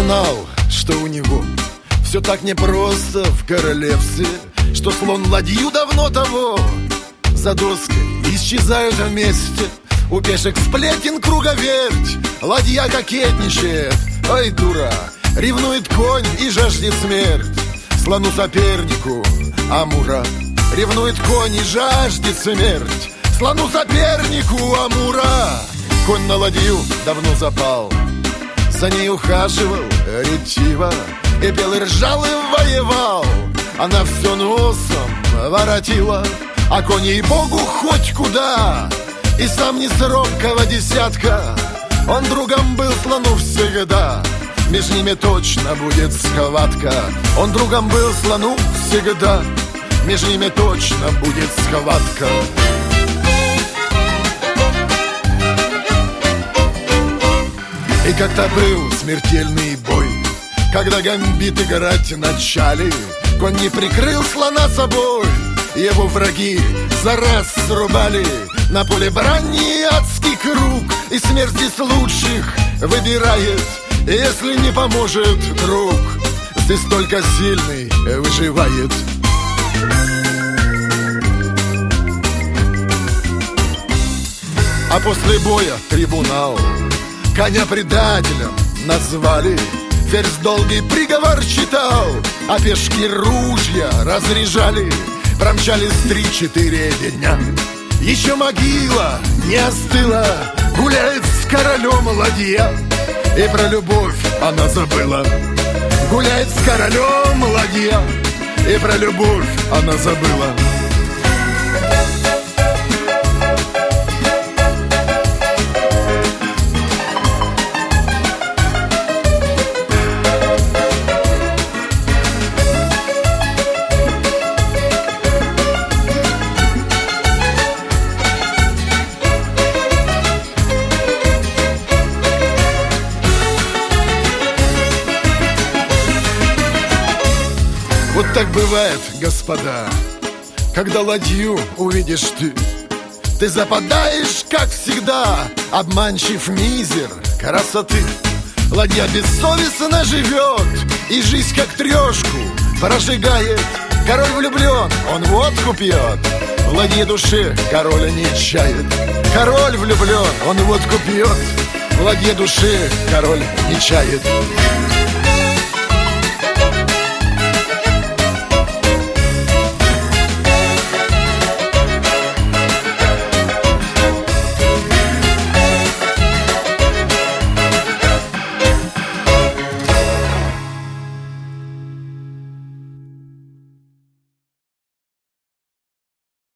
знал, что у него все так непросто в королевстве, что слон ладью давно того за доской исчезают вместе. У пешек сплетен круговерть, ладья кокетничает, ой, дура, ревнует конь и жаждет смерть. Слону сопернику Амура ревнует конь и жаждет смерть. Слону сопернику Амура. Конь на ладью давно запал, за ней ухаживал ретиво, и пел и ржал и воевал. Она все носом воротила, а конь ей богу хоть куда. И сам не с робкого десятка, он другом был слону всегда. Между ними точно будет схватка. Он другом был слону всегда. Между ними точно будет схватка. И как-то был смертельный бой, когда гамбит играть начали. Конь не прикрыл слона собой, его враги за раз срубали. На поле брани адский круг, и смерть из лучших выбирает. Если не поможет друг, здесь только сильный выживает. А после боя трибунал коня предателем назвали. Ферзь долгий приговор читал, а пешки ружья разряжали. Промчались 3-4 дня, еще могила не остыла. Гуляет с королем ладья, и про любовь она забыла. Гуляет с королем ладья, и про любовь она забыла. Вот так бывает, господа, когда ладью увидишь ты. Ты западаешь, как всегда, обманчив мизер красоты. Ладья бессовестно живет, и жизнь как трешку прожигает. Король влюблен, он водку пьет, в ладье души король не чает. Король влюблен, он водку пьет, в ладье души король не чает.